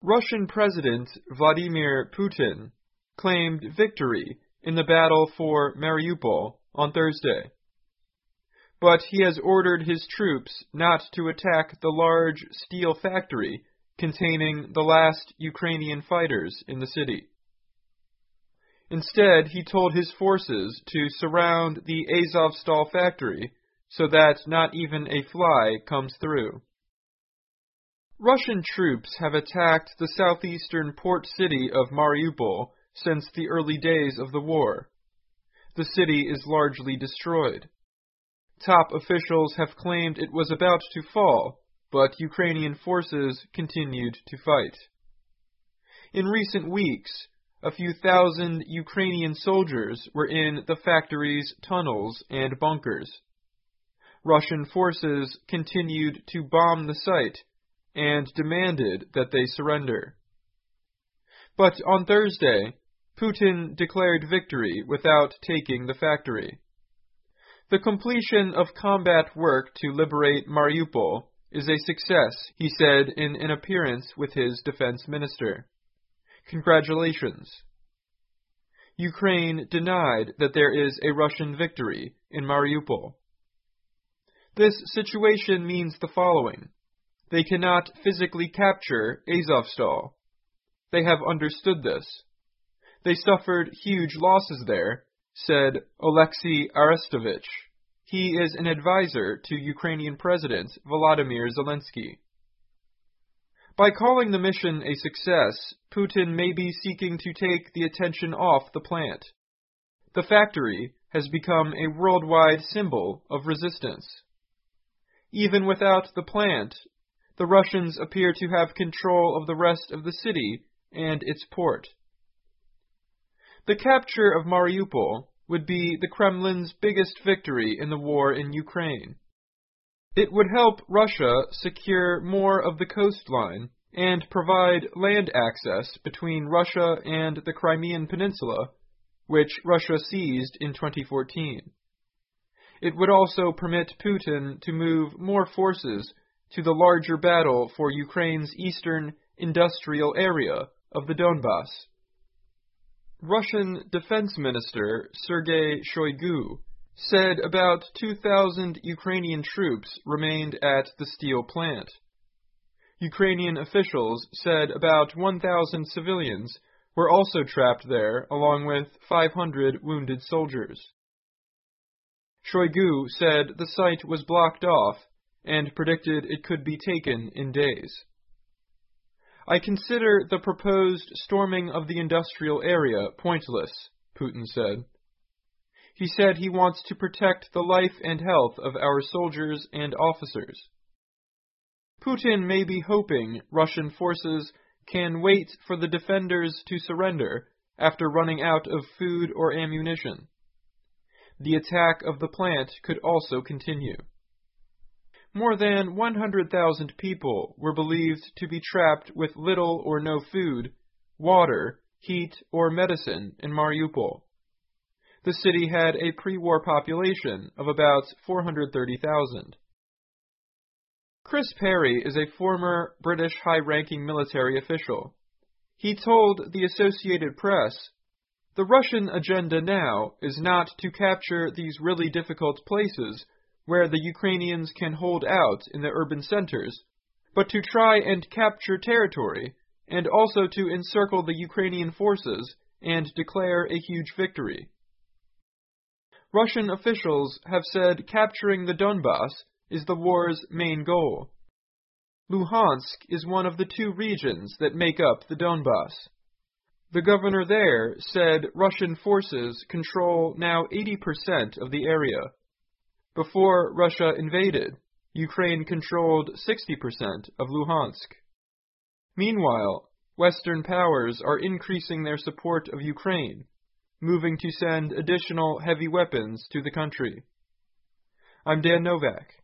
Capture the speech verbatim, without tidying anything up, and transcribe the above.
Russian President Vladimir Putin claimed victory in the battle for Mariupol on Thursday. But he has ordered his troops not to attack the large steel factory containing the last Ukrainian fighters in the city. Instead, he told his forces to surround the Azovstal factory so that not even a fly comes through. Russian troops have attacked the southeastern port city of Mariupol since the early days of the war. The city is largely destroyed. Top officials have claimed it was about to fall, but Ukrainian forces continued to fight. In recent weeks, a few thousand Ukrainian soldiers were in the factory's tunnels and bunkers. Russian forces continued to bomb the site and demanded that they surrender. But on Thursday, Putin declared victory without taking the factory. The completion of combat work to liberate Mariupol is a success, he said in an appearance with his defense minister. Congratulations. Ukraine denied that there is a Russian victory in Mariupol. This situation means the following. They cannot physically capture Azovstal. They have understood this. They suffered huge losses there, said Oleksiy Arestovich. He is an advisor to Ukrainian President Volodymyr Zelensky. By calling the mission a success, Putin may be seeking to take the attention off the plant. The factory has become a worldwide symbol of resistance. Even without the plant, the Russians appear to have control of the rest of the city and its port. The capture of Mariupol would be the Kremlin's biggest victory in the war in Ukraine. It would help Russia secure more of the coastline and provide land access between Russia and the Crimean Peninsula, which Russia seized in twenty fourteen. It would also permit Putin to move more forces to the larger battle for Ukraine's eastern industrial area of the Donbas. Russian Defense Minister Sergei Shoigu said about two thousand Ukrainian troops remained at the steel plant. Ukrainian officials said about one thousand civilians were also trapped there, along with five hundred wounded soldiers. Shoigu said the site was blocked off and predicted it could be taken in days. I consider the proposed storming of the industrial area pointless, Putin said. He said he wants to protect the life and health of our soldiers and officers. Putin may be hoping Russian forces can wait for the defenders to surrender after running out of food or ammunition. The attack of the plant could also continue. More than one hundred thousand people were believed to be trapped with little or no food, water, heat, or medicine in Mariupol. The city had a pre-war population of about four hundred thirty thousand. Chris Perry is a former British high-ranking military official. He told the Associated Press, "The Russian agenda now is not to capture these really difficult places where the Ukrainians can hold out in the urban centers, but to try and capture territory and also to encircle the Ukrainian forces and declare a huge victory." Russian officials have said capturing the Donbas is the war's main goal. Luhansk is one of the two regions that make up the Donbas. The governor there said Russian forces control now eighty percent of the area. Before Russia invaded, Ukraine controlled sixty percent of Luhansk. Meanwhile, Western powers are increasing their support of Ukraine, moving to send additional heavy weapons to the country. I'm Dan Novak.